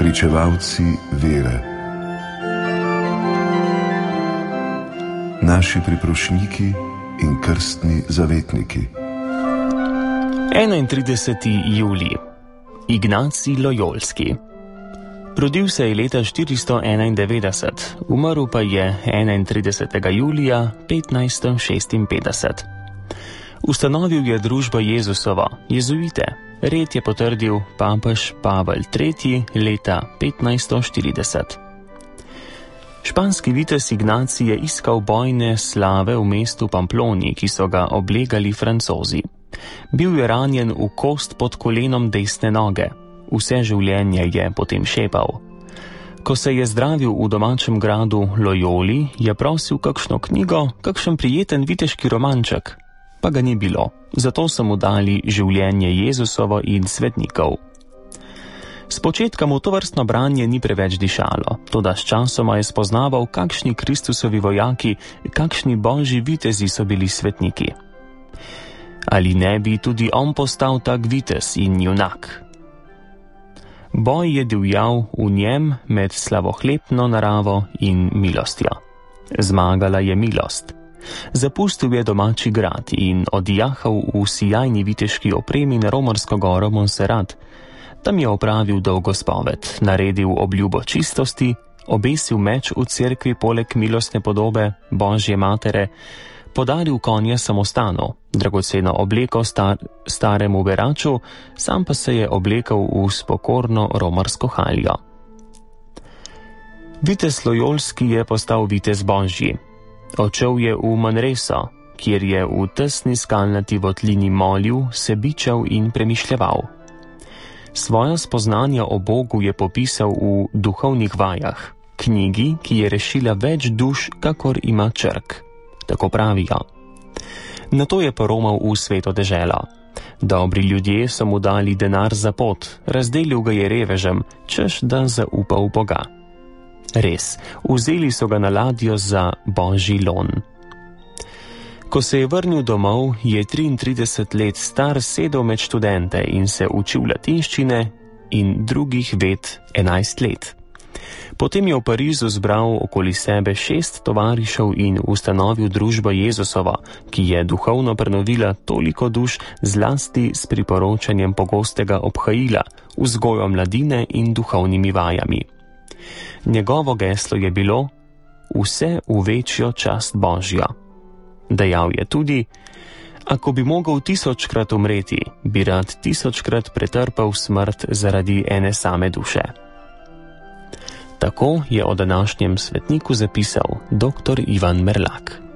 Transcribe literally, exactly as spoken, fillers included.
pričevalci vere, naši priprošniki in krstni zavetniki. enaintrideseti julij. Ignacij Lojolski. Rodil se je leta štiristo enaindevetdeset, umrl pa je enaintridesetega julija petnajststo šestinpetdeset. Ustanovil je družbo Jezusova, jezuite. Red je potrdil papež Pavel tretji leta petnajststo štirideset. Španski vitez Ignacij je iskal bojne slave v mestu Pamploni, ki so ga oblegali Francozi. Bil je ranjen v kost pod kolenom desne noge. Vse življenje je potem šepal. Ko se je zdravil v domačem gradu Lojoli, je prosil kakšno knjigo, kakšen prijeten viteški romanček. Pa ga ni bilo, zato so mu dali Življenje Jezusovo in svetnikov. Spočetka mu tovrstno branje ni preveč dišalo, toda s časoma je spoznaval, kakšni Kristusovi vojaki, kakšni božji vitezi so bili svetniki. Ali ne bi tudi on postal tak vitez in junak? Boj je divjal v njem med slavohlepno naravo in milostjo. Zmagala je milost. Zapustil je domači grad in odjahal v sijajni viteški opremi na romarsko goro Monserrat. Tam je opravil dolgo spoved, naredil obljubo čistosti, obesil meč v cerkvi poleg milostne podobe Božje matere, podaril konje samostanu, dragoceno obleko star, staremu beraču, sam pa se je oblekel v spokorno romarsko haljo. Vitez Lojolski je postal vitez Božji. Odšel je v Manreso, kjer je v tesni skalnati votlini molil, se bičal in premišljeval. Svoja spoznanja o Bogu je popisal v Duhovnih vajah, knjigi, ki je rešila več duš, kakor ima črk. Tako pravijo. Nato je poromal v sveto deželo. Dobri ljudje so mu dali denar za pot, razdelil ga je revežem, češ da zaupa v Boga. Res, vzeli so ga na ladjo za Božji lon. Ko se je vrnil domov, je triintrideset let star sedel med študente in se učil latinščine in drugih ved enajst let. Potem je v Parizu zbral okoli sebe šest tovarišev in ustanovil družbo Jezusova, ki je duhovno prenovila toliko duš zlasti s priporočanjem pogostega obhajila, vzgojo mladine in duhovnimi vajami. Njegovo geslo je bilo vse v večjo čast Božjo. Dejal je tudi, ako bi mogel tisočkrat umreti, bi rad tisočkrat pretrpel smrt zaradi ene same duše. Tako je o današnjem svetniku zapisal doktor Ivan Merlak.